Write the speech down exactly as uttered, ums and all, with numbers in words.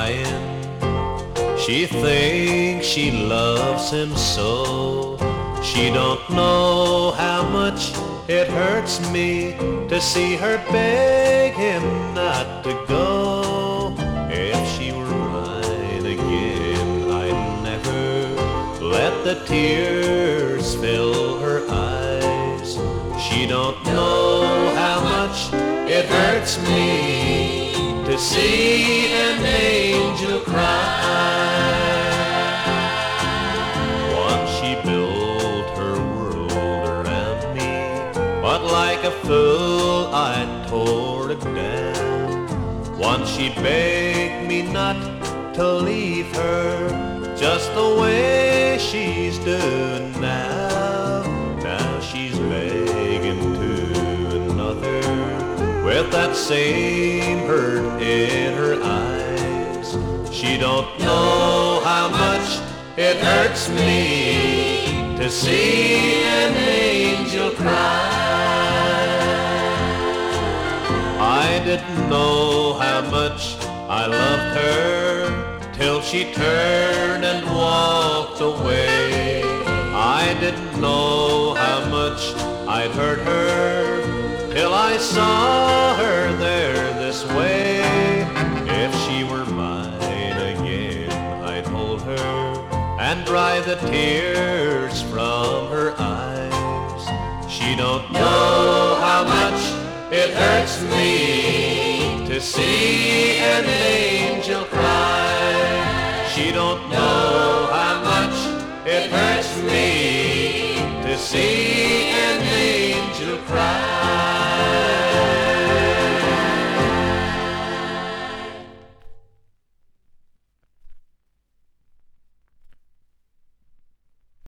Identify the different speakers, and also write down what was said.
Speaker 1: crying. She thinks she loves him so. She don't know how much it hurts me to see her beg him not to go. If she were mine again, I'd never let the tears fill her eyes. She don't know how much it hurts me to see an angel cry. Once she built her world around me, but like a fool I tore it down. Once she begged me not to leave her, just the way she's doing now. Now she's begging to another with that same hurt in her eyes. She don't know how much it hurts me to see an angel cry. I didn't know how much I loved her till she turned and walked away. I didn't know how much I'd hurt her till I saw her there this way. If she were mine again, I'd hold her and dry the tears from her eyes. She don't know how much it hurts me to see an angel cry. She don't know how much it hurts me to see